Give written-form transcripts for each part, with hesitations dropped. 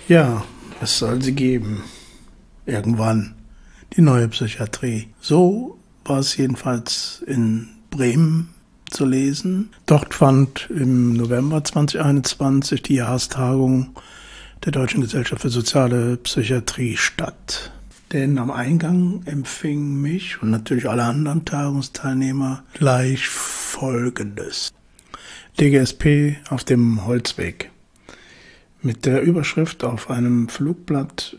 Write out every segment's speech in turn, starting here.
Ja, es soll sie geben. Irgendwann. Die neue Psychiatrie. So war es jedenfalls in Bremen zu lesen. Dort fand im November 2021 die Jahrestagung der Deutschen Gesellschaft für Soziale Psychiatrie statt. Denn am Eingang empfingen mich und natürlich alle anderen Tagungsteilnehmer gleich Folgendes. DGSP auf dem Holzweg. Mit der Überschrift auf einem Flugblatt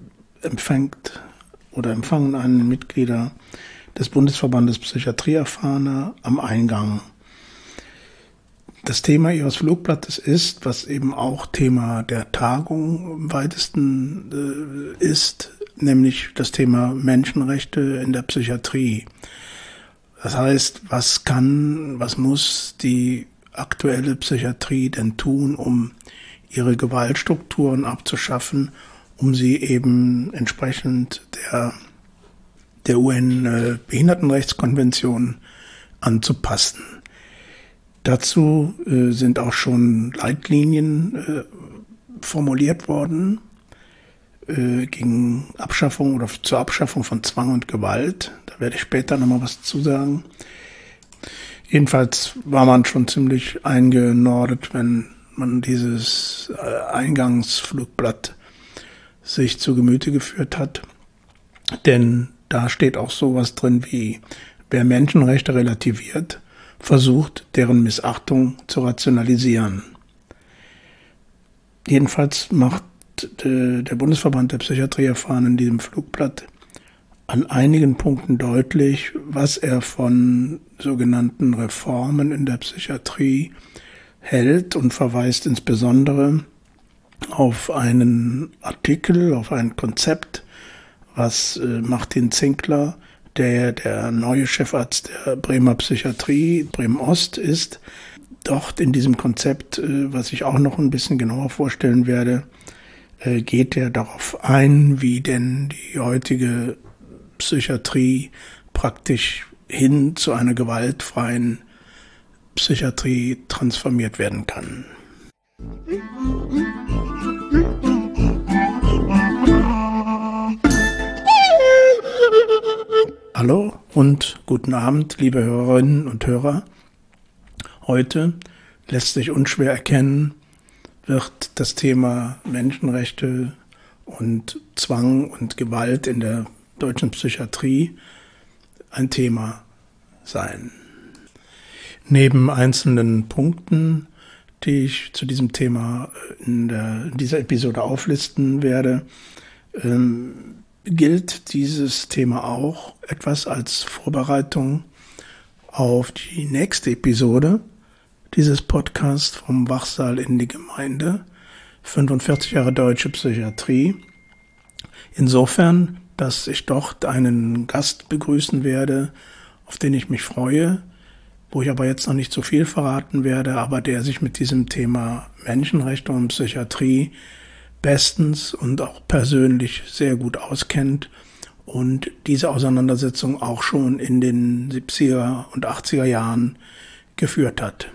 empfangen einen Mitglieder des Bundesverbandes Psychiatrieerfahrener am Eingang. Das Thema ihres Flugblattes ist, was eben auch Thema der Tagung im weitesten ist, nämlich das Thema Menschenrechte in der Psychiatrie. Das heißt, was muss die aktuelle Psychiatrie denn tun, um ihre Gewaltstrukturen abzuschaffen, um sie eben entsprechend der UN-Behindertenrechtskonvention anzupassen. Dazu sind auch schon Leitlinien formuliert worden gegen Abschaffung oder zur Abschaffung von Zwang und Gewalt. Da werde ich später nochmal was zu sagen. Jedenfalls war man schon ziemlich eingenordet, wenn man dieses Eingangsflugblatt sich zu Gemüte geführt hat. Denn da steht auch sowas drin wie, wer Menschenrechte relativiert, versucht, deren Missachtung zu rationalisieren. Jedenfalls macht der Bundesverband der Psychiatrieerfahrenen in diesem Flugblatt an einigen Punkten deutlich, was er von sogenannten Reformen in der Psychiatrie hält und verweist insbesondere auf einen Artikel, auf ein Konzept, was Martin Zinkler, der neue Chefarzt der Bremer Psychiatrie, Bremen-Ost ist, dort in diesem Konzept, was ich auch noch ein bisschen genauer vorstellen werde, geht er darauf ein, wie denn die heutige Psychiatrie praktisch hin zu einer gewaltfreien Psychiatrie transformiert werden kann. Hallo und guten Abend, liebe Hörerinnen und Hörer. Heute lässt sich unschwer erkennen, wird das Thema Menschenrechte und Zwang und Gewalt in der deutschen Psychiatrie ein Thema sein. Neben einzelnen Punkten, die ich zu diesem Thema in dieser Episode auflisten werde, gilt dieses Thema auch etwas als Vorbereitung auf die nächste Episode dieses Podcasts vom Wachsaal in die Gemeinde, 45 Jahre deutsche Psychiatrie. Insofern, dass ich dort einen Gast begrüßen werde, auf den ich mich freue, wo ich aber jetzt noch nicht so viel verraten werde, aber der sich mit diesem Thema Menschenrechte und Psychiatrie bestens und auch persönlich sehr gut auskennt und diese Auseinandersetzung auch schon in den 70er und 80er Jahren geführt hat.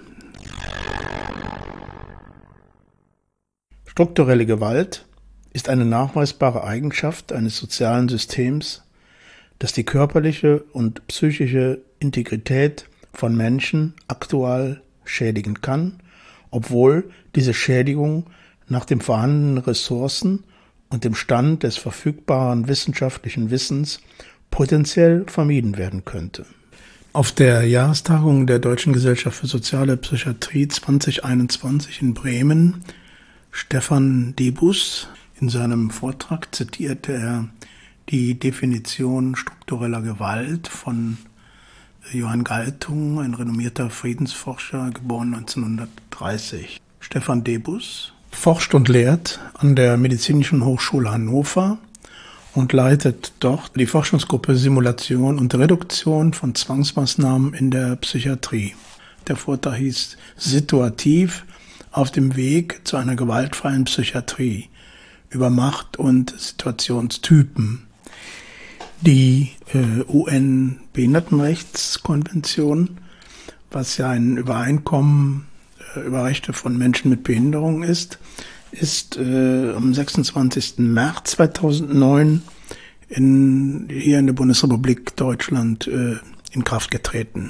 Strukturelle Gewalt ist eine nachweisbare Eigenschaft eines sozialen Systems, das die körperliche und psychische Integrität von Menschen aktuell schädigen kann, obwohl diese Schädigung nach den vorhandenen Ressourcen und dem Stand des verfügbaren wissenschaftlichen Wissens potenziell vermieden werden könnte. Auf der Jahrestagung der Deutschen Gesellschaft für Soziale Psychiatrie 2021 in Bremen, Stefan Debus, in seinem Vortrag zitierte er die Definition struktureller Gewalt von Johann Galtung, ein renommierter Friedensforscher, geboren 1930. Stefan Debus forscht und lehrt an der Medizinischen Hochschule Hannover und leitet dort die Forschungsgruppe Simulation und Reduktion von Zwangsmaßnahmen in der Psychiatrie. Der Vortrag hieß Situativ auf dem Weg zu einer gewaltfreien Psychiatrie über Macht- und Situationstypen. Die UN-Behindertenrechtskonvention, was ja ein Übereinkommen über Rechte von Menschen mit Behinderung ist ist am 26. März 2009 hier in der Bundesrepublik Deutschland in Kraft getreten.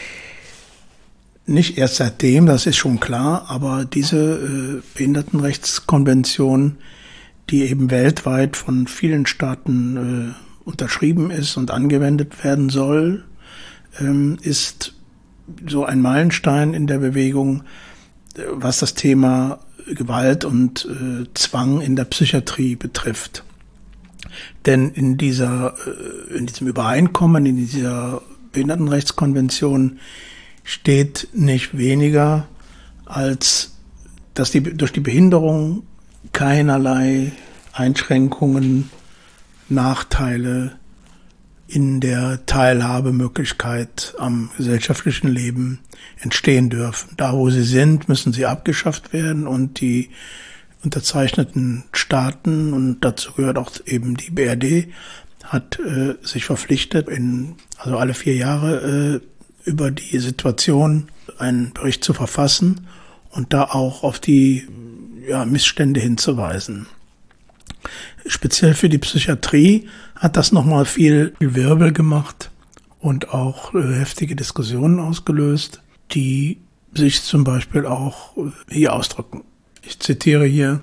Nicht erst seitdem, das ist schon klar, aber diese Behindertenrechtskonvention, die eben weltweit von vielen Staaten unterschrieben ist und angewendet werden soll, ist so ein Meilenstein in der Bewegung, was das Thema Gewalt und Zwang in der Psychiatrie betrifft. Denn in diesem Übereinkommen, in dieser Behindertenrechtskonvention steht nicht weniger, als dass durch die Behinderung keinerlei Einschränkungen, Nachteile in der Teilhabemöglichkeit am gesellschaftlichen Leben entstehen dürfen. Da, wo sie sind, müssen sie abgeschafft werden, und die unterzeichneten Staaten, und dazu gehört auch eben die BRD, hat sich verpflichtet, also alle 4 Jahre über die Situation einen Bericht zu verfassen und da auch auf die Missstände hinzuweisen. Speziell für die Psychiatrie hat das nochmal viel Wirbel gemacht und auch heftige Diskussionen ausgelöst, die sich zum Beispiel auch hier ausdrücken. Ich zitiere hier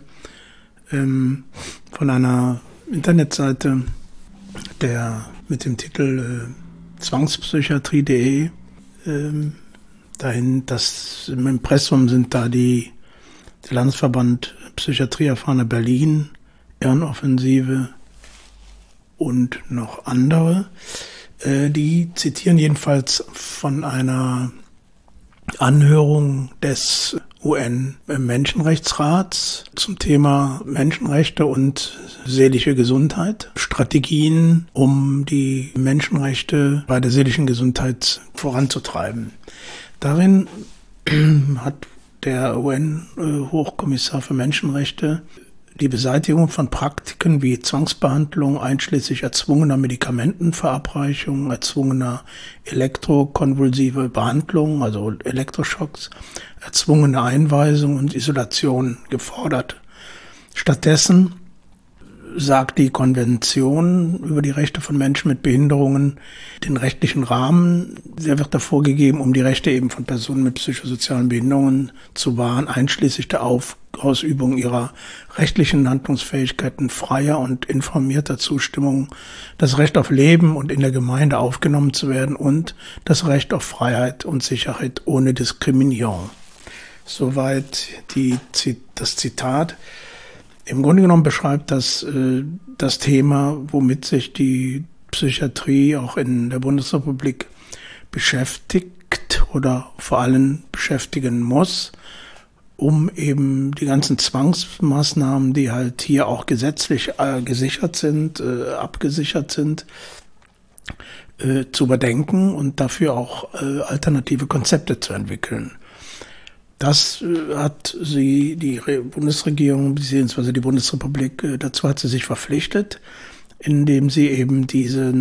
von einer Internetseite, mit dem Titel zwangspsychiatrie.de. Dahin, im Impressum sind da der Landesverband Psychiatrie Erfahrene Berlin, Irrenoffensive und noch andere. Die zitieren jedenfalls von einer Anhörung des UN-Menschenrechtsrats zum Thema Menschenrechte und seelische Gesundheit, Strategien, um die Menschenrechte bei der seelischen Gesundheit voranzutreiben. Darin hat der UN-Hochkommissar für Menschenrechte die Beseitigung von Praktiken wie Zwangsbehandlung einschließlich erzwungener Medikamentenverabreichung, erzwungener elektrokonvulsive Behandlung, also Elektroschocks, erzwungene Einweisung und Isolation gefordert. Stattdessen sagt die Konvention über die Rechte von Menschen mit Behinderungen den rechtlichen Rahmen, der wird davor gegeben, um die Rechte eben von Personen mit psychosozialen Behinderungen zu wahren, einschließlich der Ausübung ihrer rechtlichen Handlungsfähigkeiten freier und informierter Zustimmung, das Recht auf Leben und in der Gemeinde aufgenommen zu werden und das Recht auf Freiheit und Sicherheit ohne Diskriminierung. Soweit das Zitat. Im Grunde genommen beschreibt das Thema, womit sich die Psychiatrie auch in der Bundesrepublik beschäftigt oder vor allem beschäftigen muss, um eben die ganzen Zwangsmaßnahmen, die halt hier auch gesetzlich abgesichert sind, zu überdenken und dafür auch alternative Konzepte zu entwickeln. Das hat die Bundesregierung bzw. die Bundesrepublik, dazu hat sie sich verpflichtet, indem sie eben diese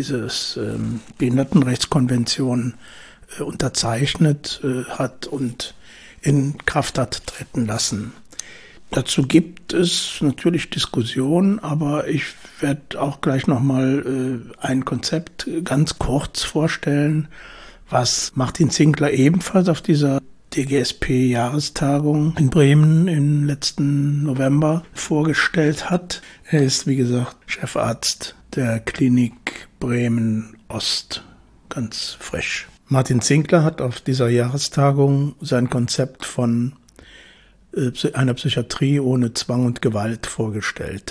Behindertenrechtskonvention unterzeichnet hat und in Kraft hat treten lassen. Dazu gibt es natürlich Diskussionen, aber ich werde auch gleich nochmal ein Konzept ganz kurz vorstellen, was Martin Zinkler ebenfalls auf dieser DGSP-Jahrestagung in Bremen im letzten November vorgestellt hat. Er ist, wie gesagt, Chefarzt der Klinik Bremen-Ost, ganz frisch. Martin Zinkler hat auf dieser Jahrestagung sein Konzept von einer Psychiatrie ohne Zwang und Gewalt vorgestellt.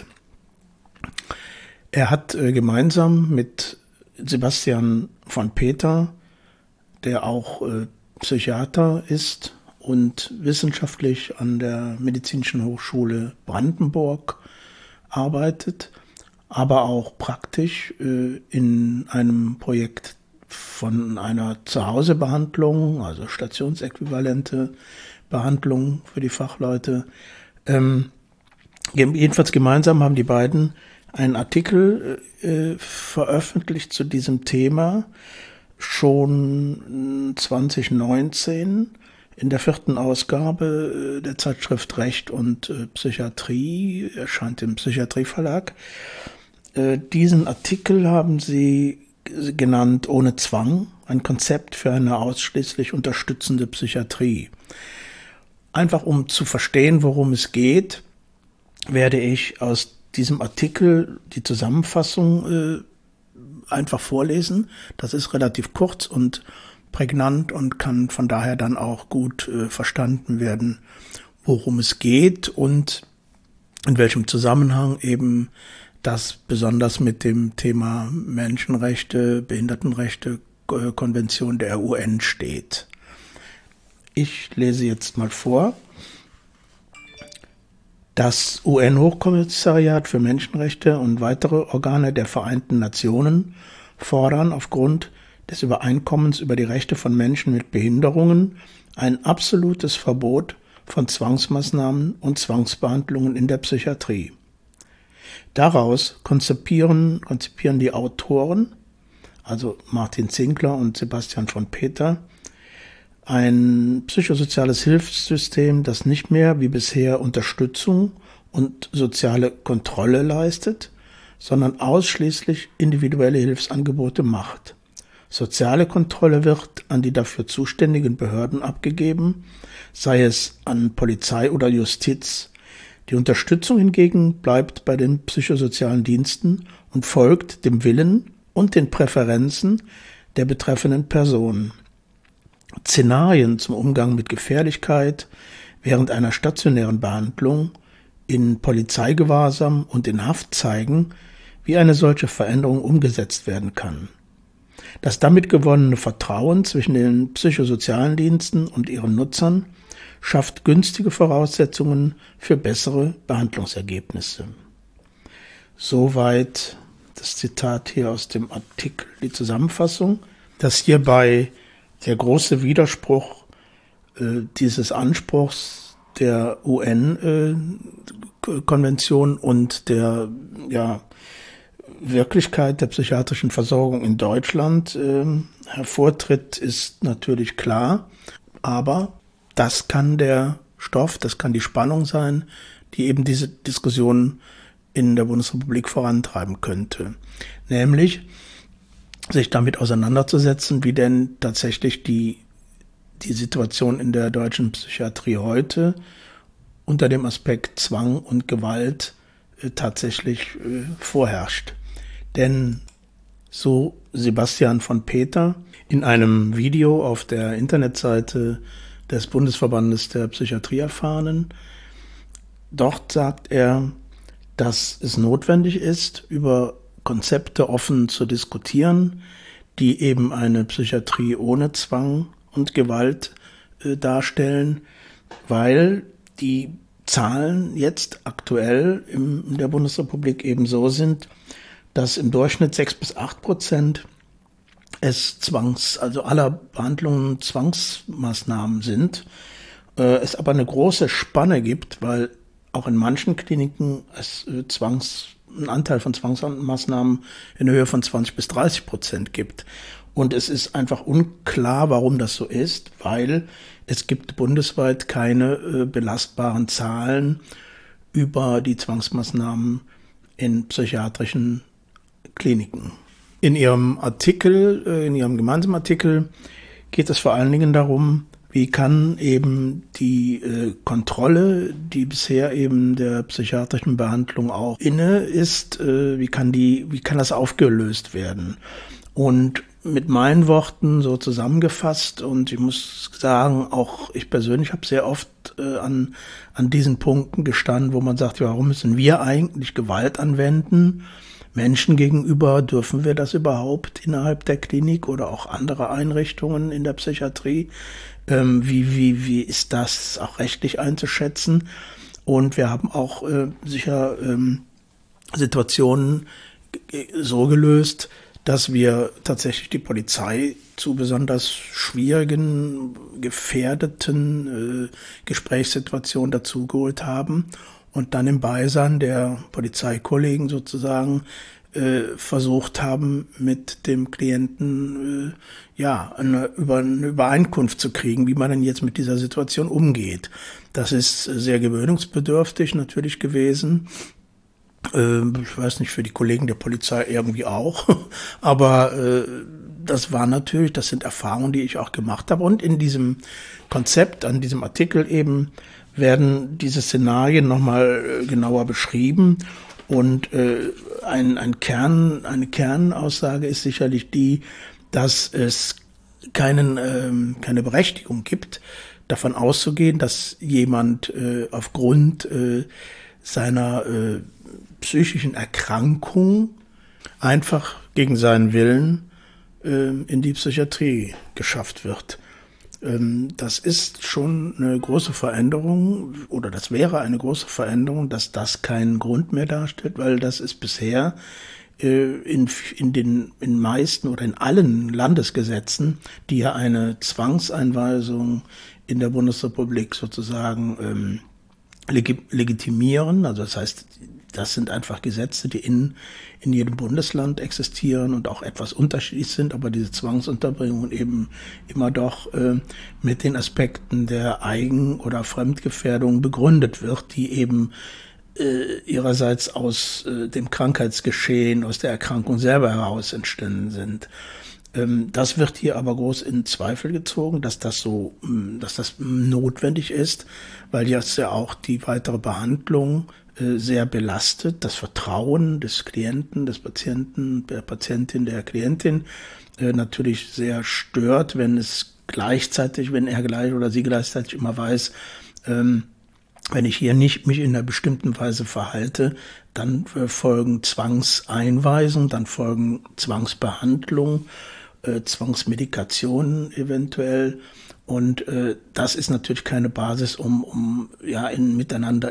Er hat gemeinsam mit Sebastian von Peter, der auch Psychiater ist und wissenschaftlich an der Medizinischen Hochschule Brandenburg arbeitet, aber auch praktisch in einem Projekt von einer Zuhausebehandlung, also stationsäquivalente Behandlung für die Fachleute. Jedenfalls gemeinsam haben die beiden einen Artikel veröffentlicht zu diesem Thema, schon 2019, In der 4. Ausgabe der Zeitschrift Recht und Psychiatrie, erscheint im Psychiatrieverlag. Diesen Artikel haben sie genannt Ohne Zwang, ein Konzept für eine ausschließlich unterstützende Psychiatrie. Einfach um zu verstehen, worum es geht, werde ich aus diesem Artikel die Zusammenfassung einfach vorlesen. Das ist relativ kurz und prägnant und kann von daher dann auch gut verstanden werden, worum es geht und in welchem Zusammenhang eben das besonders mit dem Thema Menschenrechte, Behindertenrechte, Konvention der UN steht. Ich lese jetzt mal vor. Das UN-Hochkommissariat für Menschenrechte und weitere Organe der Vereinten Nationen fordern aufgrund des Übereinkommens über die Rechte von Menschen mit Behinderungen ein absolutes Verbot von Zwangsmaßnahmen und Zwangsbehandlungen in der Psychiatrie. Daraus konzipieren die Autoren, also Martin Zinkler und Sebastian von Peter, ein psychosoziales Hilfssystem, das nicht mehr wie bisher Unterstützung und soziale Kontrolle leistet, sondern ausschließlich individuelle Hilfsangebote macht. Soziale Kontrolle wird an die dafür zuständigen Behörden abgegeben, sei es an Polizei oder Justiz. Die Unterstützung hingegen bleibt bei den psychosozialen Diensten und folgt dem Willen und den Präferenzen der betreffenden Person. Szenarien zum Umgang mit Gefährlichkeit während einer stationären Behandlung, in Polizeigewahrsam und in Haft zeigen, wie eine solche Veränderung umgesetzt werden kann. Das damit gewonnene Vertrauen zwischen den psychosozialen Diensten und ihren Nutzern schafft günstige Voraussetzungen für bessere Behandlungsergebnisse. Soweit das Zitat hier aus dem Artikel, die Zusammenfassung, dass hierbei der große Widerspruch dieses Anspruchs der UN-Konvention und der Wirklichkeit der psychiatrischen Versorgung in Deutschland hervortritt, ist natürlich klar. Aber das kann der Stoff, das kann die Spannung sein, die eben diese Diskussion in der Bundesrepublik vorantreiben könnte. Nämlich sich damit auseinanderzusetzen, wie denn tatsächlich die Situation in der deutschen Psychiatrie heute unter dem Aspekt Zwang und Gewalt tatsächlich vorherrscht. Denn so Sebastian von Peter in einem Video auf der Internetseite des Bundesverbandes der Psychiatrieerfahrenen, dort sagt er, dass es notwendig ist, über Konzepte offen zu diskutieren, die eben eine Psychiatrie ohne Zwang und Gewalt darstellen, weil die Zahlen jetzt aktuell in der Bundesrepublik eben so sind, dass im Durchschnitt 6-8% also aller Behandlungen Zwangsmaßnahmen sind, es aber eine große Spanne gibt, weil auch in manchen Kliniken es einen Anteil von Zwangsmaßnahmen in Höhe von 20-30% gibt. Und es ist einfach unklar, warum das so ist, weil es gibt bundesweit keine belastbaren Zahlen über die Zwangsmaßnahmen in psychiatrischen Kliniken. In Ihrem gemeinsamen Artikel geht es vor allen Dingen darum, wie kann eben die Kontrolle, die bisher eben der psychiatrischen Behandlung auch inne ist, wie kann das aufgelöst werden? Und mit meinen Worten so zusammengefasst, und ich muss sagen, auch ich persönlich habe sehr oft an diesen Punkten gestanden, wo man sagt, ja, warum müssen wir eigentlich Gewalt anwenden? Menschen gegenüber, dürfen wir das überhaupt innerhalb der Klinik oder auch anderer Einrichtungen in der Psychiatrie? Wie ist das auch rechtlich einzuschätzen? Und wir haben auch sicher Situationen so gelöst, dass wir tatsächlich die Polizei zu besonders schwierigen, gefährdeten Gesprächssituationen dazugeholt haben und dann im Beisein der Polizeikollegen sozusagen versucht haben, mit dem Klienten eine Übereinkunft zu kriegen, wie man denn jetzt mit dieser Situation umgeht. Das ist sehr gewöhnungsbedürftig natürlich gewesen. Ich weiß nicht, für die Kollegen der Polizei irgendwie auch. Aber das sind Erfahrungen, die ich auch gemacht habe. Und in diesem Konzept, an diesem Artikel eben, werden diese Szenarien nochmal genauer beschrieben. Und eine Kernaussage ist sicherlich die, dass es keine Berechtigung gibt, davon auszugehen, dass jemand aufgrund seiner psychischen Erkrankung einfach gegen seinen Willen in die Psychiatrie geschafft wird. Das ist schon eine große Veränderung, oder das wäre eine große Veränderung, dass das keinen Grund mehr darstellt, weil das ist bisher in meisten oder in allen Landesgesetzen, die ja eine Zwangseinweisung in der Bundesrepublik sozusagen legitimieren. Also das heißt, das sind einfach Gesetze, die in jedem Bundesland existieren und auch etwas unterschiedlich sind, aber diese Zwangsunterbringung eben immer doch mit den Aspekten der Eigen- oder Fremdgefährdung begründet wird, die eben ihrerseits aus dem Krankheitsgeschehen, aus der Erkrankung selber heraus entstanden sind. Das wird hier aber groß in Zweifel gezogen, dass das notwendig ist, weil jetzt ja auch die weitere Behandlung sehr belastet, das Vertrauen des Klienten, des Patienten, der Patientin, der Klientin natürlich sehr stört, wenn er gleich oder sie gleichzeitig immer weiß, wenn ich hier nicht mich in einer bestimmten Weise verhalte, dann folgen Zwangseinweisungen, dann folgen Zwangsbehandlung, Zwangsmedikationen eventuell. Und das ist natürlich keine Basis, um miteinander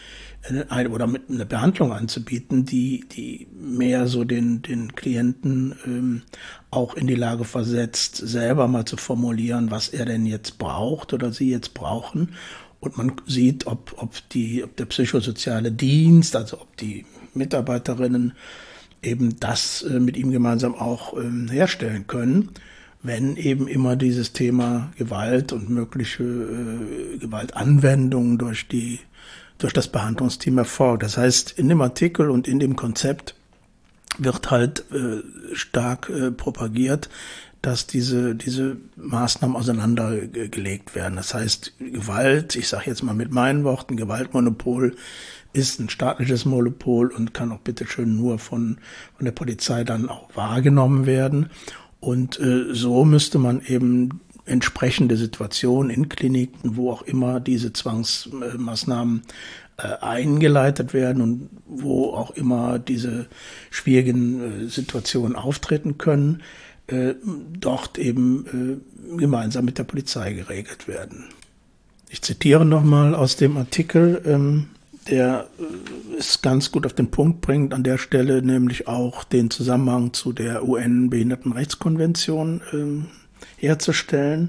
mit eine Behandlung anzubieten, die mehr so den Klienten auch in die Lage versetzt, selber mal zu formulieren, was er denn jetzt braucht oder sie jetzt brauchen. Und man sieht, ob der psychosoziale Dienst, also ob die Mitarbeiterinnen eben das mit ihm gemeinsam auch herstellen können, wenn eben immer dieses Thema Gewalt und mögliche Gewaltanwendung durch das Behandlungsteam erfolgt. Das heißt, in dem Artikel und in dem Konzept wird halt stark propagiert, dass diese Maßnahmen auseinandergelegt werden. Das heißt, Gewalt, ich sage jetzt mal mit meinen Worten, Gewaltmonopol ist ein staatliches Monopol und kann auch bitteschön nur von der Polizei dann auch wahrgenommen werden. Und so müsste man eben entsprechende Situationen in Kliniken, wo auch immer diese Zwangsmaßnahmen eingeleitet werden und wo auch immer diese schwierigen Situationen auftreten können, dort eben gemeinsam mit der Polizei geregelt werden. Ich zitiere nochmal aus dem Artikel, der es ganz gut auf den Punkt bringt an der Stelle, nämlich auch den Zusammenhang zu der UN-Behindertenrechtskonvention herzustellen.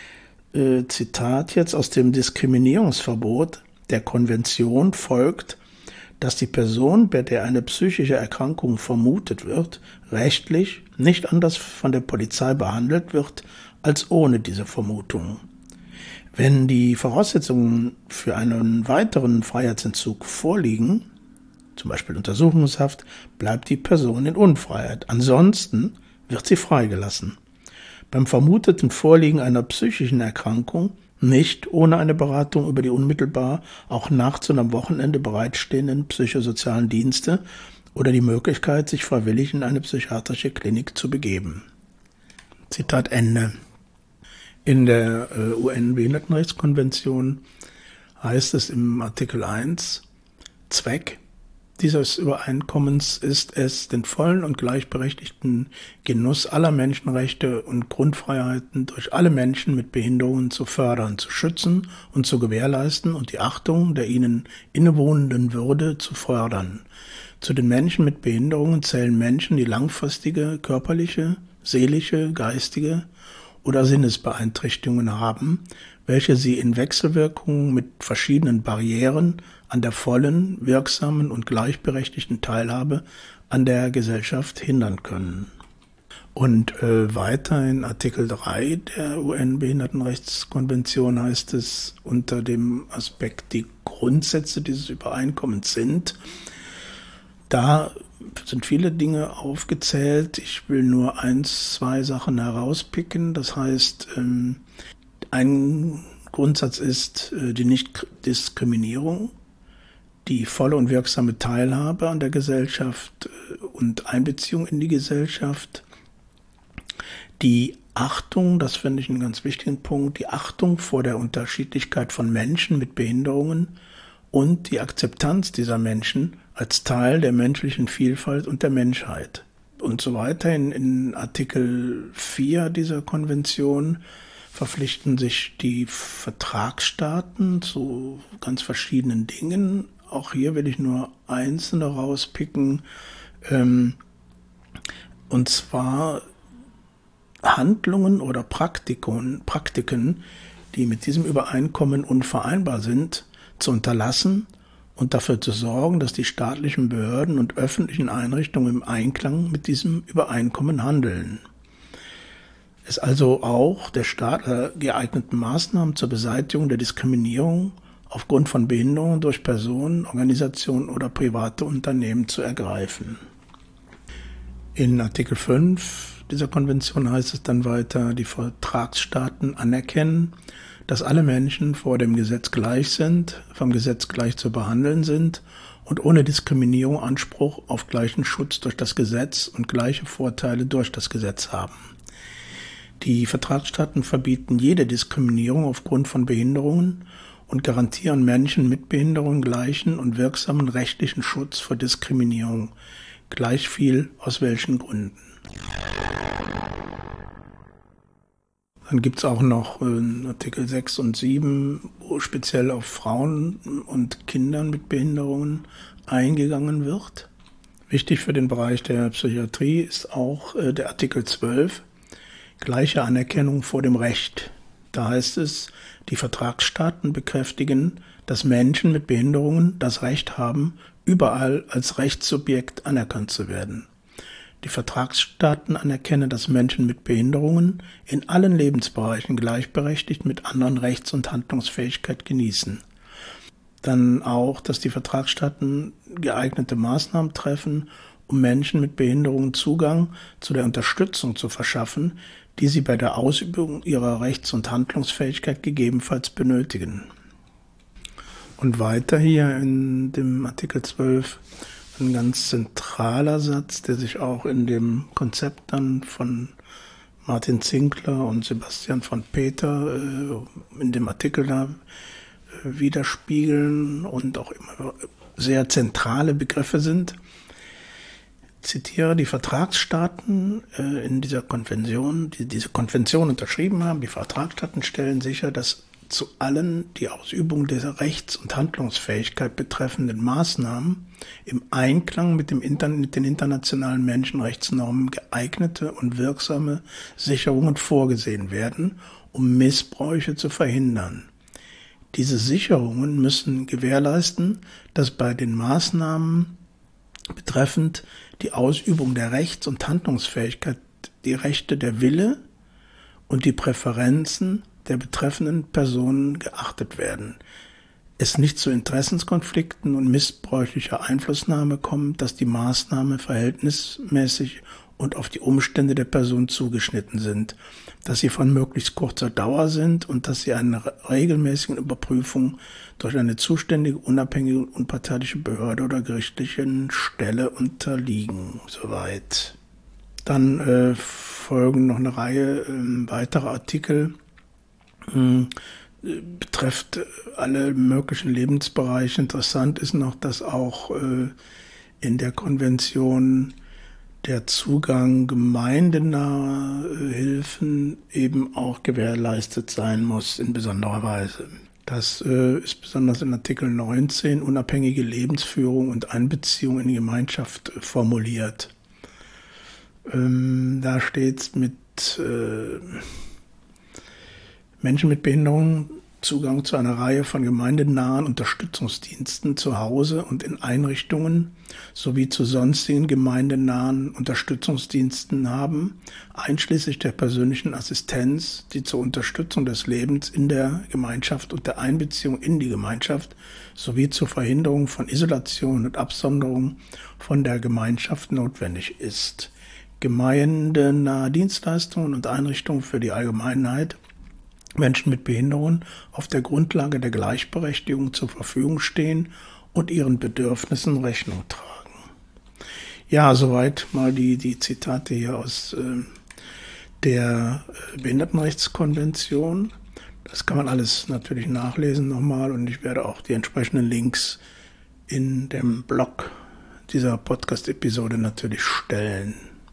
Zitat jetzt: Aus dem Diskriminierungsverbot der Konvention folgt, dass die Person, bei der eine psychische Erkrankung vermutet wird, rechtlich nicht anders von der Polizei behandelt wird als ohne diese Vermutung. Wenn die Voraussetzungen für einen weiteren Freiheitsentzug vorliegen, zum Beispiel Untersuchungshaft, bleibt die Person in Unfreiheit. Ansonsten wird sie freigelassen. Beim vermuteten Vorliegen einer psychischen Erkrankung nicht ohne eine Beratung über die unmittelbar auch nachts und am Wochenende bereitstehenden psychosozialen Dienste oder die Möglichkeit, sich freiwillig in eine psychiatrische Klinik zu begeben. Zitat Ende. In der UN-Behindertenrechtskonvention heißt es im Artikel 1, Zweck dieses Übereinkommens ist es, den vollen und gleichberechtigten Genuss aller Menschenrechte und Grundfreiheiten durch alle Menschen mit Behinderungen zu fördern, zu schützen und zu gewährleisten und die Achtung der ihnen innewohnenden Würde zu fördern. Zu den Menschen mit Behinderungen zählen Menschen, die langfristige körperliche, seelische, geistige oder Sinnesbeeinträchtigungen haben, welche sie in Wechselwirkung mit verschiedenen Barrieren an der vollen, wirksamen und gleichberechtigten Teilhabe an der Gesellschaft hindern können. Und weiter in Artikel 3 der UN-Behindertenrechtskonvention heißt es unter dem Aspekt, die Grundsätze dieses Übereinkommens sind. Da sind viele Dinge aufgezählt. Ich will nur 2 Sachen herauspicken. Das heißt, ein Grundsatz ist die Nichtdiskriminierung, die volle und wirksame Teilhabe an der Gesellschaft und Einbeziehung in die Gesellschaft. Die Achtung, das finde ich einen ganz wichtigen Punkt, die Achtung vor der Unterschiedlichkeit von Menschen mit Behinderungen und die Akzeptanz dieser Menschen als Teil der menschlichen Vielfalt und der Menschheit. Und so weiter in Artikel 4 dieser Konvention verpflichten sich die Vertragsstaaten zu ganz verschiedenen Dingen. Auch hier will ich nur einzelne rauspicken. Und zwar Handlungen oder Praktiken, die mit diesem Übereinkommen unvereinbar sind, zu unterlassen und dafür zu sorgen, dass die staatlichen Behörden und öffentlichen Einrichtungen im Einklang mit diesem Übereinkommen handeln. Es also auch der Staat geeigneten Maßnahmen zur Beseitigung der Diskriminierung aufgrund von Behinderungen durch Personen, Organisationen oder private Unternehmen zu ergreifen. In Artikel 5 dieser Konvention heißt es dann weiter, die Vertragsstaaten anerkennen, dass alle Menschen vor dem Gesetz gleich sind, vom Gesetz gleich zu behandeln sind und ohne Diskriminierung Anspruch auf gleichen Schutz durch das Gesetz und gleiche Vorteile durch das Gesetz haben. Die Vertragsstaaten verbieten jede Diskriminierung aufgrund von Behinderungen und garantieren Menschen mit Behinderungen gleichen und wirksamen rechtlichen Schutz vor Diskriminierung, gleich viel aus welchen Gründen. Dann gibt es auch noch Artikel 6 und 7, wo speziell auf Frauen und Kindern mit Behinderungen eingegangen wird. Wichtig für den Bereich der Psychiatrie ist auch der Artikel 12, gleiche Anerkennung vor dem Recht. Da heißt es, die Vertragsstaaten bekräftigen, dass Menschen mit Behinderungen das Recht haben, überall als Rechtssubjekt anerkannt zu werden. Die Vertragsstaaten anerkennen, dass Menschen mit Behinderungen in allen Lebensbereichen gleichberechtigt mit anderen Rechts- und Handlungsfähigkeit genießen. Dann auch, dass die Vertragsstaaten geeignete Maßnahmen treffen, um Menschen mit Behinderungen Zugang zu der Unterstützung zu verschaffen, die sie bei der Ausübung ihrer Rechts- und Handlungsfähigkeit gegebenenfalls benötigen. Und weiter hier in dem Artikel 12 ein ganz zentraler Satz, der sich auch in dem Konzept dann von Martin Zinkler und Sebastian von Peter in dem Artikel da widerspiegeln und auch immer sehr zentrale Begriffe sind. Ich zitiere, die Vertragsstaaten in dieser Konvention, die diese Konvention unterschrieben haben, die Vertragsstaaten stellen sicher, dass zu allen die Ausübung der Rechts- und Handlungsfähigkeit betreffenden Maßnahmen im Einklang mit den internationalen Menschenrechtsnormen geeignete und wirksame Sicherungen vorgesehen werden, um Missbräuche zu verhindern. Diese Sicherungen müssen gewährleisten, dass bei den Maßnahmen betreffend die Ausübung der Rechts- und Handlungsfähigkeit die Rechte, der Wille und die Präferenzen der betreffenden Personen geachtet werden. Es nicht zu Interessenskonflikten und missbräuchlicher Einflussnahme kommt, dass die Maßnahmen verhältnismäßig und auf die Umstände der Person zugeschnitten sind, dass sie von möglichst kurzer Dauer sind und dass sie einer regelmäßigen Überprüfung durch eine zuständige, unabhängige und unparteiische Behörde oder gerichtlichen Stelle unterliegen. Soweit. Dann folgen noch eine Reihe weiterer Artikel, betrifft alle möglichen Lebensbereiche. Interessant ist noch, dass auch in der Konvention der Zugang gemeindenaher Hilfen eben auch gewährleistet sein muss in besonderer Weise. Das ist besonders in Artikel 19 unabhängige Lebensführung und Einbeziehung in die Gemeinschaft formuliert. Da steht es mit Menschen mit Behinderungen Zugang zu einer Reihe von gemeindenahen Unterstützungsdiensten zu Hause und in Einrichtungen sowie zu sonstigen gemeindenahen Unterstützungsdiensten haben, einschließlich der persönlichen Assistenz, die zur Unterstützung des Lebens in der Gemeinschaft und der Einbeziehung in die Gemeinschaft sowie zur Verhinderung von Isolation und Absonderung von der Gemeinschaft notwendig ist. Gemeindenahe Dienstleistungen und Einrichtungen für die Allgemeinheit Menschen mit Behinderungen auf der Grundlage der Gleichberechtigung zur Verfügung stehen und ihren Bedürfnissen Rechnung tragen. Ja, soweit mal die Zitate hier aus der Behindertenrechtskonvention. Das kann man alles natürlich nachlesen nochmal und ich werde auch die entsprechenden Links in dem Blog dieser Podcast-Episode natürlich stellen.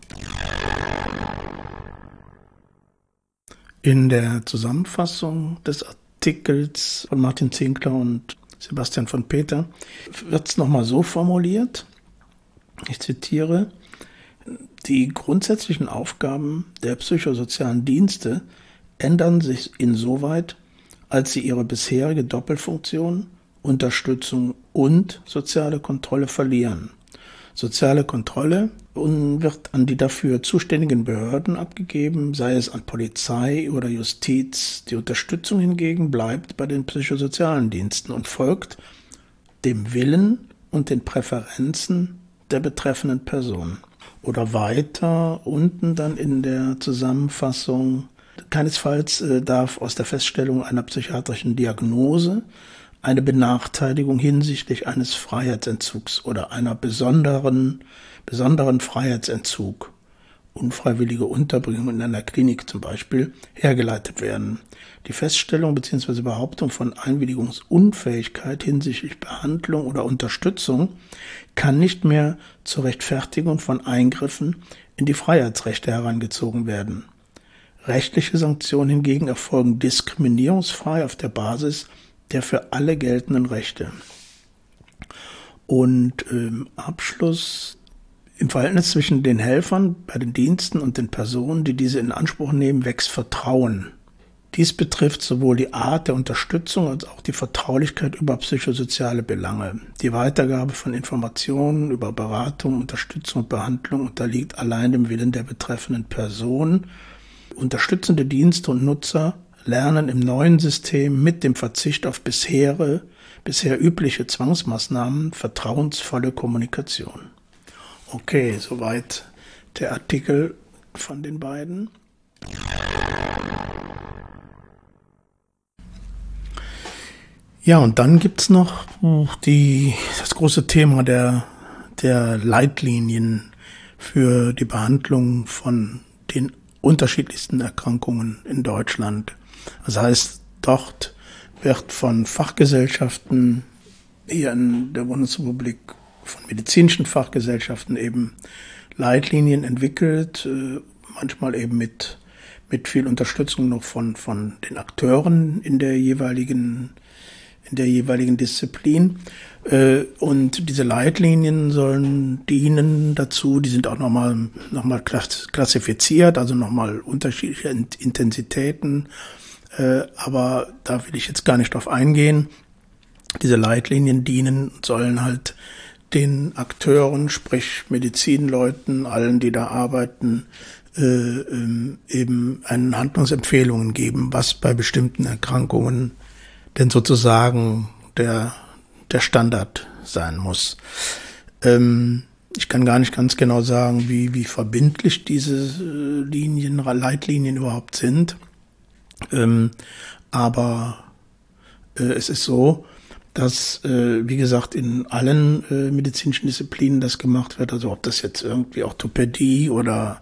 In der Zusammenfassung des Artikels von Martin Zinkler und Sebastian von Peter wird es nochmal so formuliert, ich zitiere, die grundsätzlichen Aufgaben der psychosozialen Dienste ändern sich insoweit, als sie ihre bisherige Doppelfunktion, Unterstützung und soziale Kontrolle verlieren. Soziale Kontrolle wird an die dafür zuständigen Behörden abgegeben, sei es an Polizei oder Justiz. Die Unterstützung hingegen bleibt bei den psychosozialen Diensten und folgt dem Willen und den Präferenzen der betreffenden Person. Oder weiter unten dann in der Zusammenfassung, keinesfalls darf aus der Feststellung einer psychiatrischen Diagnose eine Benachteiligung hinsichtlich eines Freiheitsentzugs oder einer besonderen Freiheitsentzug, unfreiwillige Unterbringung in einer Klinik zum Beispiel, hergeleitet werden. Die Feststellung bzw. Behauptung von Einwilligungsunfähigkeit hinsichtlich Behandlung oder Unterstützung kann nicht mehr zur Rechtfertigung von Eingriffen in die Freiheitsrechte herangezogen werden. Rechtliche Sanktionen hingegen erfolgen diskriminierungsfrei auf der Basis der für alle geltenden Rechte. Und im Abschluss im Verhältnis zwischen den Helfern bei den Diensten und den Personen, die diese in Anspruch nehmen, wächst Vertrauen. Dies betrifft sowohl die Art der Unterstützung als auch die Vertraulichkeit über psychosoziale Belange. Die Weitergabe von Informationen über Beratung, Unterstützung und Behandlung unterliegt allein dem Willen der betreffenden Person. Unterstützende Dienste und Nutzer lernen im neuen System mit dem Verzicht auf bisher übliche Zwangsmaßnahmen vertrauensvolle Kommunikation. Okay, soweit der Artikel von den beiden. Ja, und dann gibt's noch das große Thema der Leitlinien für die Behandlung von den unterschiedlichsten Erkrankungen in Deutschland. Das heißt, dort wird von Fachgesellschaften hier in der Bundesrepublik, von medizinischen Fachgesellschaften eben Leitlinien entwickelt, manchmal eben mit viel Unterstützung noch von den Akteuren in der jeweiligen Disziplin. Und diese Leitlinien sollen dienen dazu, die sind auch nochmal klassifiziert, also nochmal unterschiedliche Intensitäten, aber da will ich jetzt gar nicht drauf eingehen. Diese Leitlinien sollen halt den Akteuren, sprich Medizinleuten, allen, die da arbeiten, eben einen Handlungsempfehlungen geben, was bei bestimmten Erkrankungen denn sozusagen der Standard sein muss. Ich kann gar nicht ganz genau sagen, wie verbindlich diese Leitlinien überhaupt sind. Aber es ist so, dass, wie gesagt, in allen medizinischen Disziplinen das gemacht wird. Also ob das jetzt irgendwie Orthopädie oder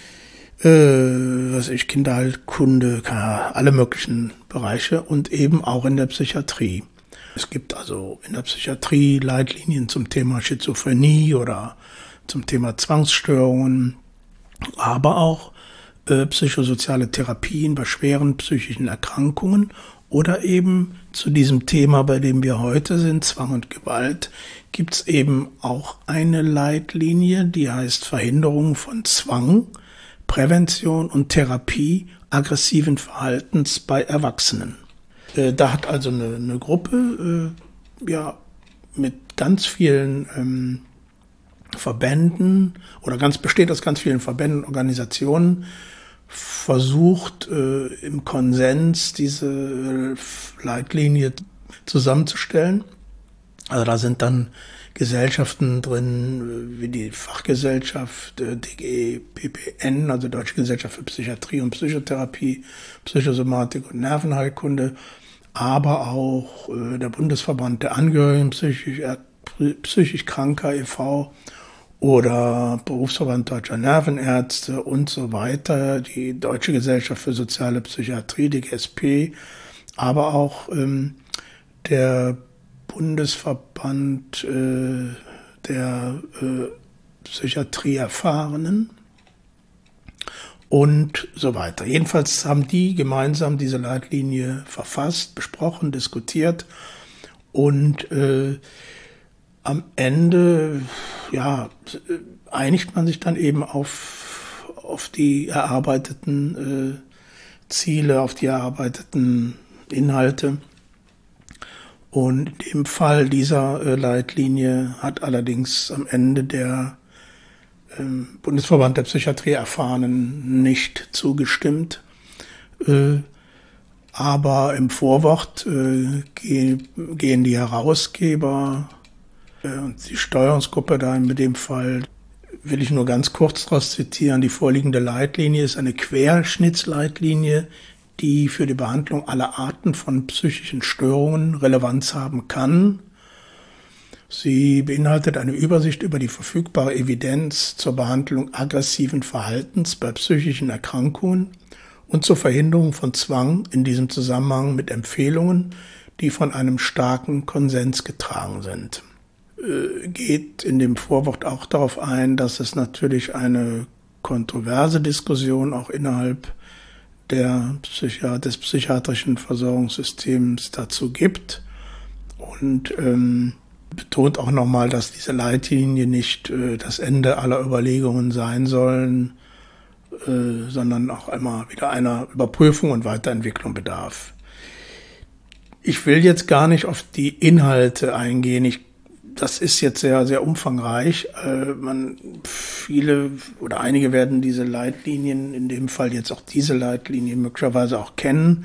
Kinderheilkunde, alle möglichen Bereiche und eben auch in der Psychiatrie. Es gibt also in der Psychiatrie Leitlinien zum Thema Schizophrenie oder zum Thema Zwangsstörungen, aber auch psychosoziale Therapien bei schweren psychischen Erkrankungen oder eben zu diesem Thema, bei dem wir heute sind, Zwang und Gewalt, gibt es eben auch eine Leitlinie, die heißt Verhinderung von Zwang Prävention und Therapie aggressiven Verhaltens bei Erwachsenen. Da hat also eine Gruppe mit ganz vielen Verbänden besteht aus ganz vielen Verbänden und Organisationen, versucht im Konsens diese Leitlinie zusammenzustellen. Also da sind dann Gesellschaften drin, wie die Fachgesellschaft DGPPN, also Deutsche Gesellschaft für Psychiatrie und Psychotherapie, Psychosomatik und Nervenheilkunde, aber auch der Bundesverband der Angehörigen psychisch Kranker e.V. oder Berufsverband Deutscher Nervenärzte und so weiter, die Deutsche Gesellschaft für Soziale Psychiatrie, die GSP, aber auch der Bundesverband der Psychiatrieerfahrenen und so weiter. Jedenfalls haben die gemeinsam diese Leitlinie verfasst, besprochen, diskutiert und am Ende einigt man sich dann eben auf die erarbeiteten Ziele, auf die erarbeiteten Inhalte. Und in dem Fall dieser Leitlinie hat allerdings am Ende der Bundesverband der Psychiatrieerfahrenen nicht zugestimmt. Aber im Vorwort gehen die Herausgeber und die Steuerungsgruppe da in dem Fall, will ich nur ganz kurz daraus zitieren, die vorliegende Leitlinie ist eine Querschnittsleitlinie, die für die Behandlung aller Arten von psychischen Störungen Relevanz haben kann. Sie beinhaltet eine Übersicht über die verfügbare Evidenz zur Behandlung aggressiven Verhaltens bei psychischen Erkrankungen und zur Verhinderung von Zwang in diesem Zusammenhang mit Empfehlungen, die von einem starken Konsens getragen sind. Geht in dem Vorwort auch darauf ein, dass es natürlich eine kontroverse Diskussion auch innerhalb des psychiatrischen Versorgungssystems dazu gibt und betont auch nochmal, dass diese Leitlinie nicht das Ende aller Überlegungen sein sollen, sondern auch immer wieder einer Überprüfung und Weiterentwicklung bedarf. Ich will jetzt gar nicht auf die Inhalte eingehen. Das ist jetzt sehr, sehr umfangreich. Viele oder einige werden diese Leitlinien, in dem Fall jetzt auch diese Leitlinie, möglicherweise auch kennen.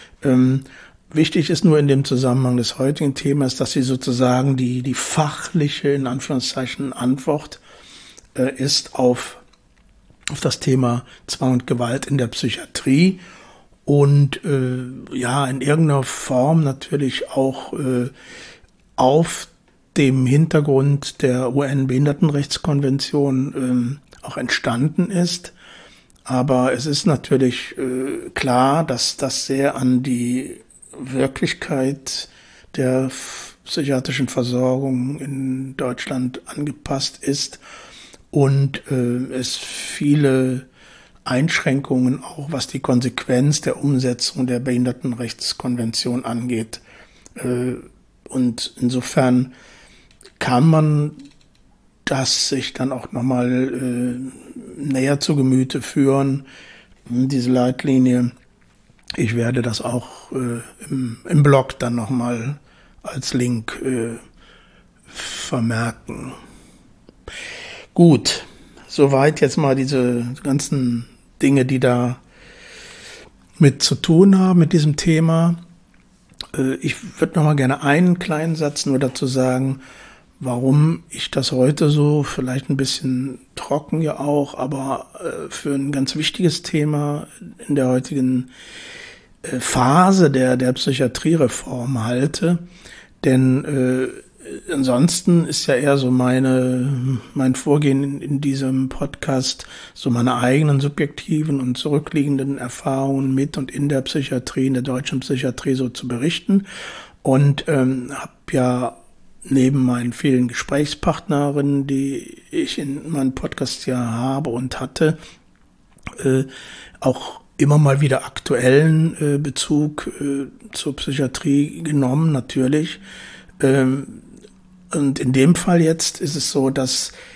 Wichtig ist nur in dem Zusammenhang des heutigen Themas, dass sie sozusagen die fachliche, in Anführungszeichen, Antwort ist auf das Thema Zwang und Gewalt in der Psychiatrie und in irgendeiner Form natürlich auch auf dem Hintergrund der UN-Behindertenrechtskonvention auch entstanden ist. Aber es ist natürlich klar, dass das sehr an die Wirklichkeit der psychiatrischen Versorgung in Deutschland angepasst ist und es viele Einschränkungen auch, was die Konsequenz der Umsetzung der Behindertenrechtskonvention angeht. Und insofern kann man das sich dann auch nochmal näher zu Gemüte führen, diese Leitlinie. Ich werde das auch im Blog dann nochmal als Link vermerken. Gut, soweit jetzt mal diese ganzen Dinge, die da mit zu tun haben, mit diesem Thema. Ich würde nochmal gerne einen kleinen Satz nur dazu sagen, warum ich das heute so, vielleicht ein bisschen trocken ja auch, aber für ein ganz wichtiges Thema in der heutigen Phase der Psychiatriereform halte. Denn ansonsten ist ja eher so mein Vorgehen in diesem Podcast, so meine eigenen subjektiven und zurückliegenden Erfahrungen mit und in der Psychiatrie, in der deutschen Psychiatrie so zu berichten. Und habe ja neben meinen vielen Gesprächspartnerinnen, die ich in meinem Podcast ja habe und hatte, auch immer mal wieder aktuellen Bezug zur Psychiatrie genommen, natürlich. Und in dem Fall jetzt ist es so, dass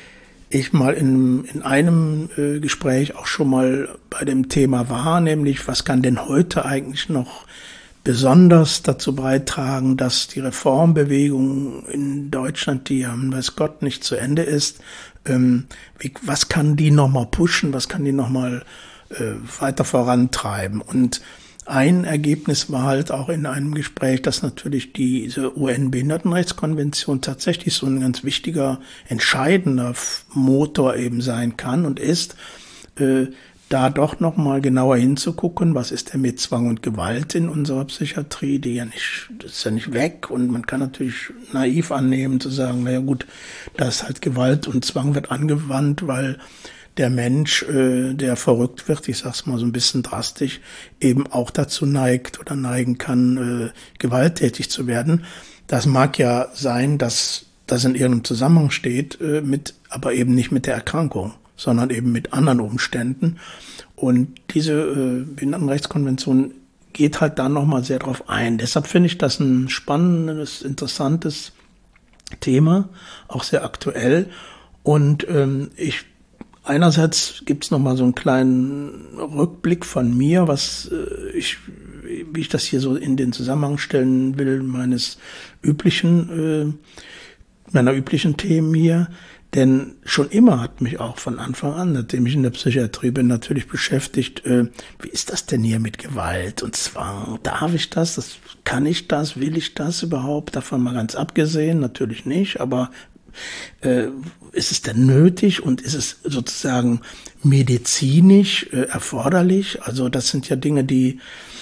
ich mal in einem Gespräch auch schon mal bei dem Thema war, nämlich was kann denn heute eigentlich noch besonders dazu beitragen, dass die Reformbewegung in Deutschland, die ja, weiß Gott, nicht zu Ende ist, was kann die nochmal pushen, was kann die nochmal weiter vorantreiben. Und ein Ergebnis war halt auch in einem Gespräch, dass natürlich diese UN-Behindertenrechtskonvention tatsächlich so ein ganz wichtiger, entscheidender Motor eben sein kann und ist, da doch nochmal genauer hinzugucken, was ist denn mit Zwang und Gewalt in unserer Psychiatrie, das ist ja nicht weg, und man kann natürlich naiv annehmen zu sagen, naja gut, da ist halt Gewalt und Zwang wird angewandt, weil der Mensch, der verrückt wird, ich sag's mal so ein bisschen drastisch, eben auch dazu neigt oder neigen kann, gewalttätig zu werden. Das mag ja sein, dass das in irgendeinem Zusammenhang steht, aber eben nicht mit der Erkrankung, sondern eben mit anderen Umständen. Und diese Behindertenrechtskonvention geht halt da nochmal sehr drauf ein. Deshalb finde ich das ein spannendes, interessantes Thema, auch sehr aktuell. Und einerseits gibt's noch mal so einen kleinen Rückblick von mir, wie ich das hier so in den Zusammenhang stellen will, meiner üblichen Themen hier. Denn schon immer hat mich auch von Anfang an, nachdem ich in der Psychiatrie bin, natürlich beschäftigt, wie ist das denn hier mit Gewalt und Zwang? Darf ich das? Kann ich das? Will ich das überhaupt? Davon mal ganz abgesehen, natürlich nicht, aber ist es denn nötig und ist es sozusagen medizinisch erforderlich? Also das sind ja Dinge, die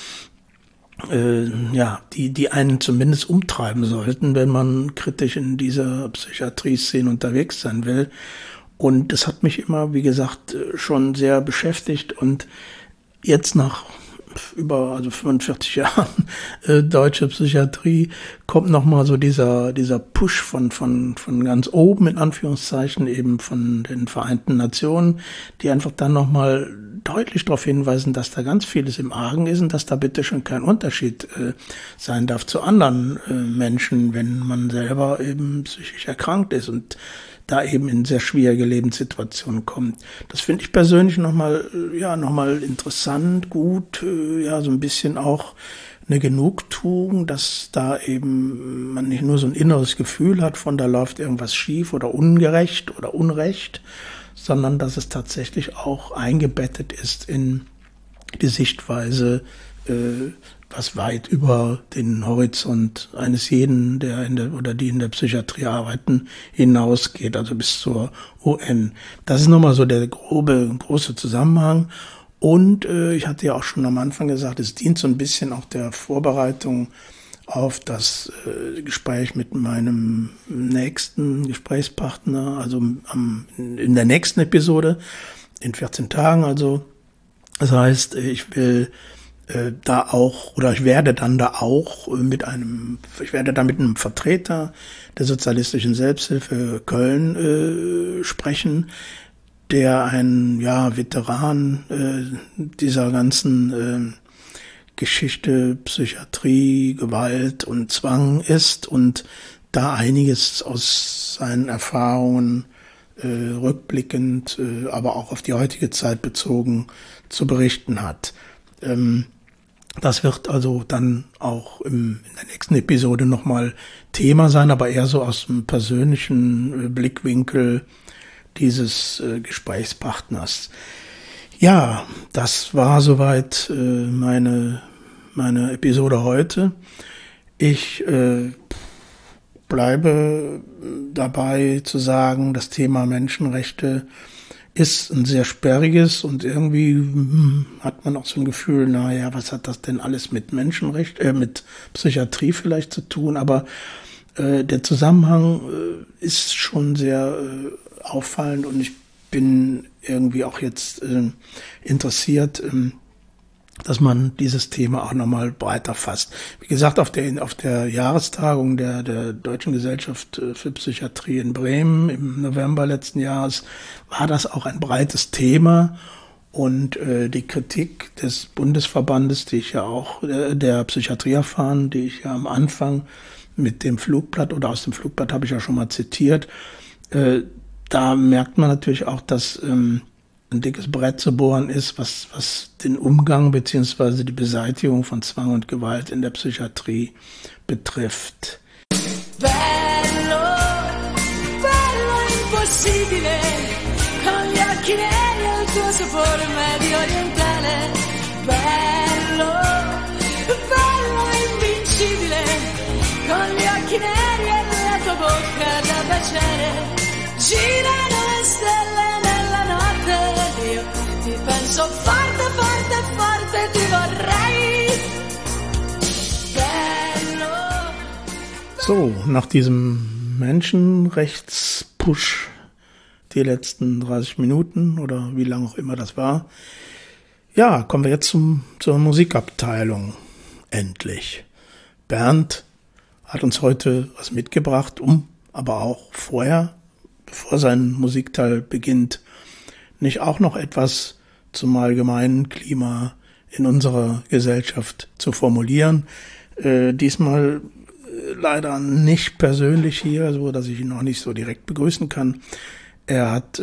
einen zumindest umtreiben sollten, wenn man kritisch in dieser Psychiatrie-Szene unterwegs sein will. Und das hat mich immer, wie gesagt, schon sehr beschäftigt. Und jetzt nach über 45 Jahren deutsche Psychiatrie kommt nochmal so dieser Push von ganz oben, in Anführungszeichen, eben von den Vereinten Nationen, die einfach dann nochmal deutlich darauf hinweisen, dass da ganz vieles im Argen ist und dass da bitte schon kein Unterschied sein darf zu anderen Menschen, wenn man selber eben psychisch erkrankt ist und da eben in sehr schwierige Lebenssituationen kommt. Das finde ich persönlich nochmal interessant, gut, so ein bisschen auch eine Genugtuung, dass da eben man nicht nur so ein inneres Gefühl hat von da läuft irgendwas schief oder ungerecht oder unrecht, sondern dass es tatsächlich auch eingebettet ist in die Sichtweise, was weit über den Horizont eines jeden, die in der Psychiatrie arbeiten, hinausgeht, also bis zur UN. Das ist nochmal so der große Zusammenhang. Und ich hatte ja auch schon am Anfang gesagt, es dient so ein bisschen auch der Vorbereitung auf das Gespräch mit meinem nächsten Gesprächspartner, also in der nächsten Episode, in 14 Tagen also. Das heißt, ich werde da mit einem Vertreter der sozialistischen Selbsthilfe Köln sprechen, der ein Veteran dieser ganzen Geschichte, Psychiatrie, Gewalt und Zwang ist und da einiges aus seinen Erfahrungen rückblickend, aber auch auf die heutige Zeit bezogen zu berichten hat. Das wird also dann auch in der nächsten Episode nochmal Thema sein, aber eher so aus dem persönlichen Blickwinkel dieses Gesprächspartners. Ja, das war soweit meine Episode heute. Ich bleibe dabei zu sagen, das Thema Menschenrechte ist ein sehr sperriges und irgendwie hat man auch so ein Gefühl, was hat das denn alles mit Menschenrecht, mit Psychiatrie vielleicht zu tun, aber der Zusammenhang ist schon sehr auffallend und ich bin irgendwie auch jetzt interessiert, dass man dieses Thema auch nochmal breiter fasst. Wie gesagt, auf der Jahrestagung der Deutschen Gesellschaft für Psychiatrie in Bremen im November letzten Jahres war das auch ein breites Thema. Und die Kritik des Bundesverbandes, die ich ja auch, der Psychiatrie erfahren, die ich ja am Anfang mit dem Flugblatt oder aus dem Flugblatt habe ich ja schon mal zitiert, da merkt man natürlich auch, dass ein dickes Brett zu bohren ist, was den Umgang bzw. die Beseitigung von Zwang und Gewalt in der Psychiatrie betrifft. Bello, bello impossibile, con gli occhi neri e il tuo sapore medio orientale. Bello, bello invincibile, con gli occhi neri e la tua bocca da baciare. Girano le stelle nella notte, io ti penso forte, forte, forte, ti vorrei. Bello. So, nach diesem Menschenrechtspush die letzten 30 Minuten oder wie lange auch immer das war, ja, kommen wir jetzt zur Musikabteilung. Endlich. Bernd hat uns heute was mitgebracht, aber auch vorher, bevor sein Musikteil beginnt, nicht auch noch etwas zum allgemeinen Klima in unserer Gesellschaft zu formulieren. Diesmal leider nicht persönlich hier, so dass ich ihn noch nicht so direkt begrüßen kann. Er hat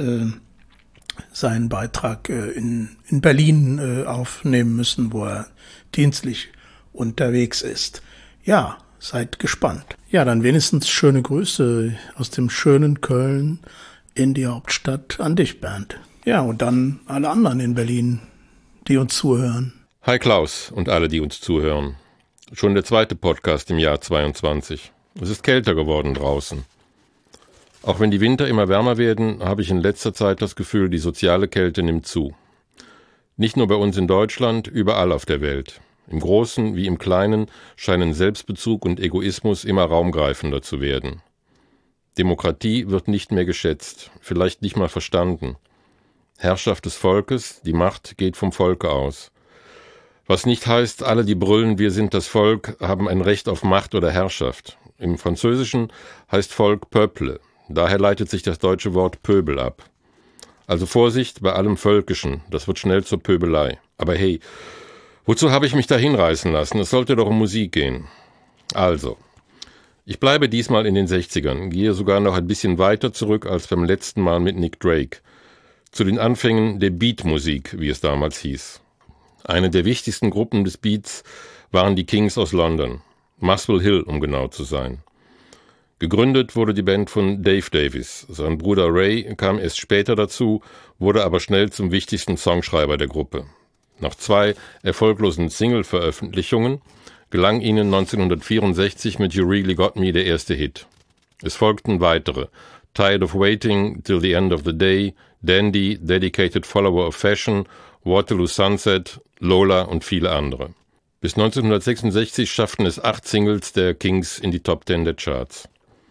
seinen Beitrag in Berlin aufnehmen müssen, wo er dienstlich unterwegs ist. Ja, seid gespannt. Ja, dann wenigstens schöne Grüße aus dem schönen Köln in die Hauptstadt an dich, Bernd. Ja, und dann alle anderen in Berlin, die uns zuhören. Hi Klaus und alle, die uns zuhören. Schon der zweite Podcast im Jahr 22. Es ist kälter geworden draußen. Auch wenn die Winter immer wärmer werden, habe ich in letzter Zeit das Gefühl, die soziale Kälte nimmt zu. Nicht nur bei uns in Deutschland, überall auf der Welt. Im Großen wie im Kleinen scheinen Selbstbezug und Egoismus immer raumgreifender zu werden. Demokratie wird nicht mehr geschätzt, vielleicht nicht mal verstanden. Herrschaft des Volkes, die Macht geht vom Volke aus. Was nicht heißt, alle, die brüllen, wir sind das Volk, haben ein Recht auf Macht oder Herrschaft. Im Französischen heißt Volk Peuple. Daher leitet sich das deutsche Wort Pöbel ab. Also Vorsicht bei allem Völkischen, das wird schnell zur Pöbelei. Aber hey, wozu habe ich mich da hinreißen lassen? Es sollte doch um Musik gehen. Also, ich bleibe diesmal in den 60ern, gehe sogar noch ein bisschen weiter zurück als beim letzten Mal mit Nick Drake. Zu den Anfängen der Beatmusik, wie es damals hieß. Eine der wichtigsten Gruppen des Beats waren die Kings aus London. Muswell Hill, um genau zu sein. Gegründet wurde die Band von Dave Davies. Sein Bruder Ray kam erst später dazu, wurde aber schnell zum wichtigsten Songschreiber der Gruppe. Nach 2 erfolglosen Single-Veröffentlichungen gelang ihnen 1964 mit You Really Got Me der erste Hit. Es folgten weitere: Tired of Waiting, Till the End of the Day, Dandy, Dedicated Follower of Fashion, Waterloo Sunset, Lola und viele andere. Bis 1966 schafften es 8 Singles der Kings in die Top 10 der Charts.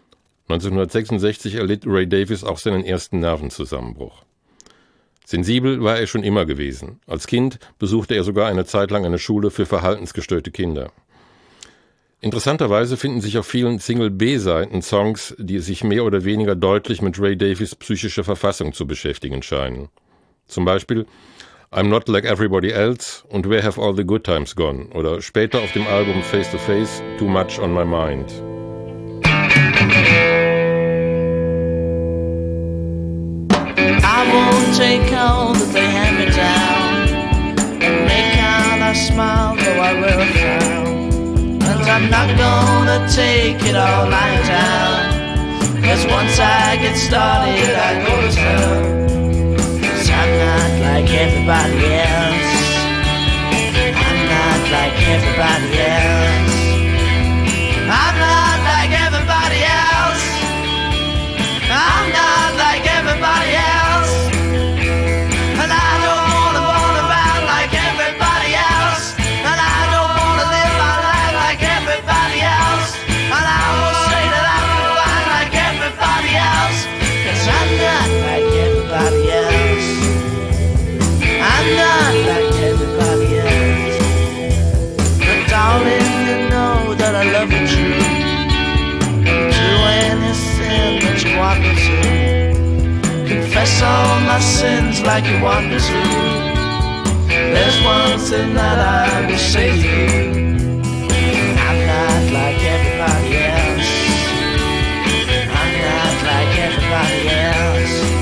1966 erlitt Ray Davies auch seinen ersten Nervenzusammenbruch. Sensibel war er schon immer gewesen. Als Kind besuchte er sogar eine Zeit lang eine Schule für verhaltensgestörte Kinder. Interessanterweise finden sich auf vielen Single-B-Seiten Songs, die sich mehr oder weniger deutlich mit Ray Davies psychischer Verfassung zu beschäftigen scheinen. Zum Beispiel I'm Not Like Everybody Else und Where Have All the Good Times Gone oder später auf dem Album Face to Face Too Much on My Mind. I won't take all that they hand me down and make out I smile, though I will frown. And I'm not gonna take it all lying down, 'cause once I get started I go to town. 'Cause I'm not like everybody else. I'm not like everybody else. I'm not like everybody else. I'm not like everybody else. And I don't wanna run around like everybody else. And I don't wanna live my life like everybody else. And I will say that I'm fine like everybody else. 'Cause I'm not like everybody else. I'm not like everybody else. But darling, you know that I love you true. Do anything that you want me to. Confess all my sins like you want me to. There's one thing that I will say to you. I'm not like everybody else. I'm not like everybody else.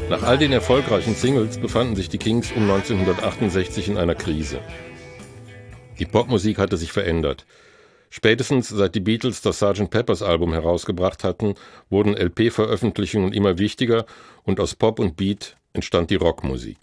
Nach all den erfolgreichen Singles befanden sich die Kings um 1968 in einer Krise. Die Popmusik hatte sich verändert. Spätestens seit die Beatles das Sgt. Pepper's Album herausgebracht hatten, wurden LP-Veröffentlichungen immer wichtiger und aus Pop und Beat entstand die Rockmusik.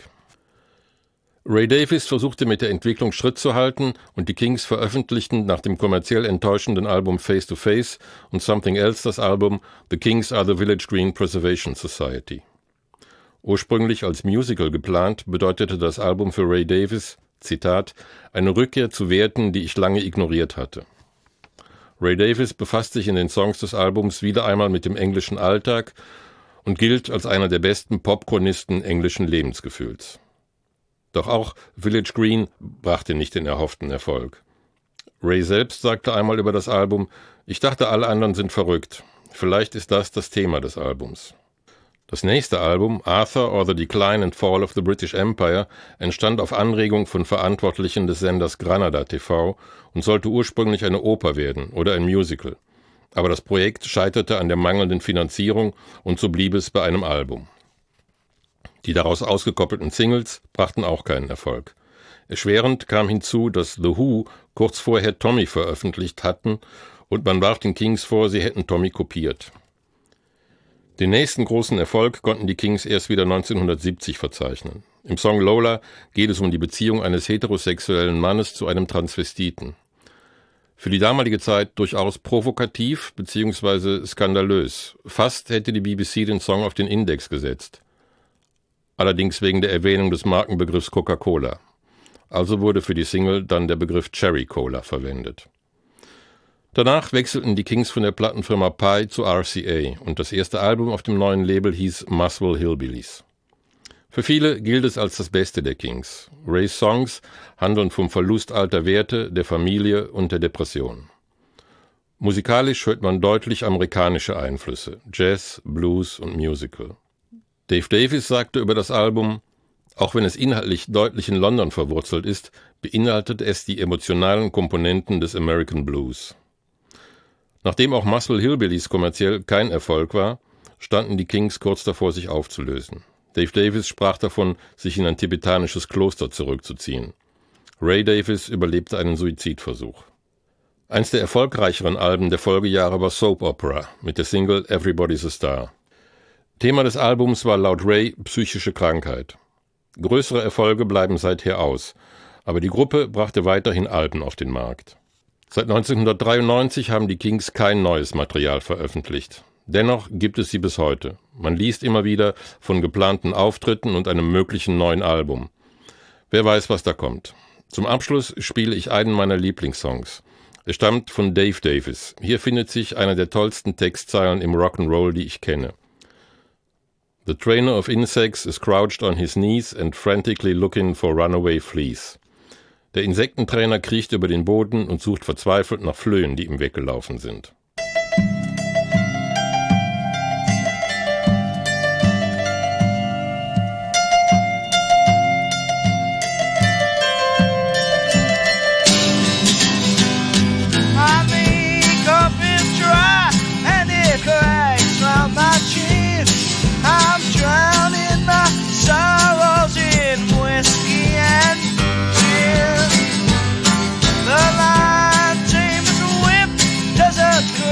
Ray Davies versuchte mit der Entwicklung Schritt zu halten und die Kings veröffentlichten nach dem kommerziell enttäuschenden Album Face to Face und Something Else das Album The Kings Are the Village Green Preservation Society. Ursprünglich als Musical geplant, bedeutete das Album für Ray Davies, Zitat, eine Rückkehr zu Werten, die ich lange ignoriert hatte. Ray Davies befasst sich in den Songs des Albums wieder einmal mit dem englischen Alltag und gilt als einer der besten Popchronisten englischen Lebensgefühls. Doch auch Village Green brachte nicht den erhofften Erfolg. Ray selbst sagte einmal über das Album, ich dachte, alle anderen sind verrückt. Vielleicht ist das Thema des Albums. Das nächste Album, Arthur or the Decline and Fall of the British Empire, entstand auf Anregung von Verantwortlichen des Senders Granada TV und sollte ursprünglich eine Oper werden oder ein Musical. Aber das Projekt scheiterte an der mangelnden Finanzierung und so blieb es bei einem Album. Die daraus ausgekoppelten Singles brachten auch keinen Erfolg. Erschwerend kam hinzu, dass The Who kurz vorher Tommy veröffentlicht hatten und man warf den Kings vor, sie hätten Tommy kopiert. Den nächsten großen Erfolg konnten die Kings erst wieder 1970 verzeichnen. Im Song Lola geht es um die Beziehung eines heterosexuellen Mannes zu einem Transvestiten. Für die damalige Zeit durchaus provokativ bzw. skandalös. Fast hätte die BBC den Song auf den Index gesetzt. Allerdings wegen der Erwähnung des Markenbegriffs Coca-Cola. Also wurde für die Single dann der Begriff Cherry Cola verwendet. Danach wechselten die Kings von der Plattenfirma Pye zu RCA und das erste Album auf dem neuen Label hieß Muswell Hillbillies. Für viele gilt es als das Beste der Kings. Rays Songs handeln vom Verlust alter Werte, der Familie und der Depression. Musikalisch hört man deutlich amerikanische Einflüsse, Jazz, Blues und Musical. Dave Davies sagte über das Album, auch wenn es inhaltlich deutlich in London verwurzelt ist, beinhaltet es die emotionalen Komponenten des American Blues. Nachdem auch Muswell Hillbillies kommerziell kein Erfolg war, standen die Kings kurz davor, sich aufzulösen. Dave Davies sprach davon, sich in ein tibetanisches Kloster zurückzuziehen. Ray Davies überlebte einen Suizidversuch. Eins der erfolgreicheren Alben der Folgejahre war Soap Opera mit der Single Everybody's a Star. Thema des Albums war laut Ray psychische Krankheit. Größere Erfolge bleiben seither aus, aber die Gruppe brachte weiterhin Alben auf den Markt. Seit 1993 haben die Kings kein neues Material veröffentlicht. Dennoch gibt es sie bis heute. Man liest immer wieder von geplanten Auftritten und einem möglichen neuen Album. Wer weiß, was da kommt. Zum Abschluss spiele ich einen meiner Lieblingssongs. Er stammt von Dave Davies. Hier findet sich einer der tollsten Textzeilen im Rock'n'Roll, die ich kenne. The trainer of insects is crouched on his knees and frantically looking for runaway fleas. Der Insektentrainer kriecht über den Boden und sucht verzweifelt nach Flöhen, die ihm weggelaufen sind. The line tamer's whip doesn't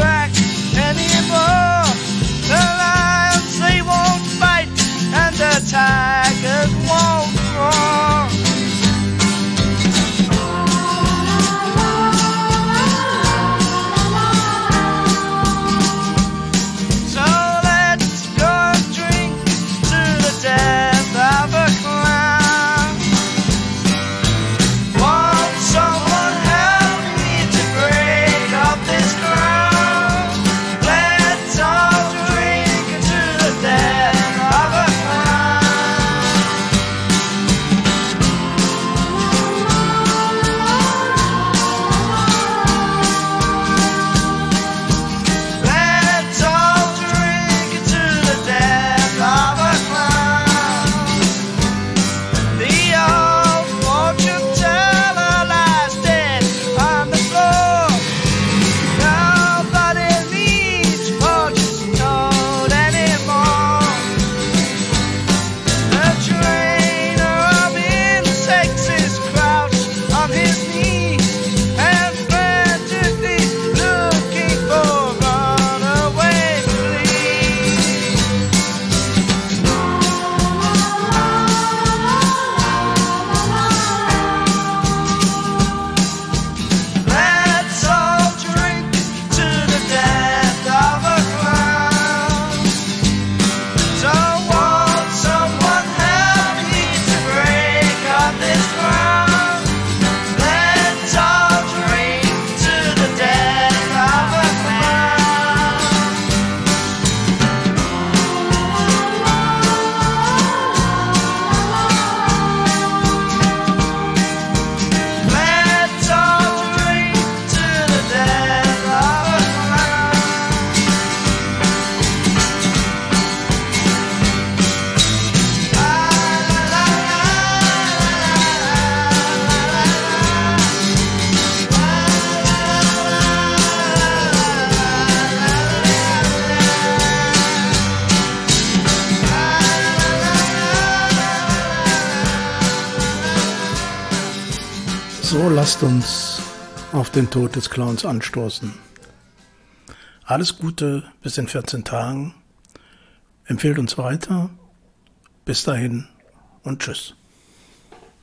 So, lasst uns auf den Tod des Clowns anstoßen. Alles Gute bis in 14 Tagen. Empfehlt uns weiter. Bis dahin und tschüss.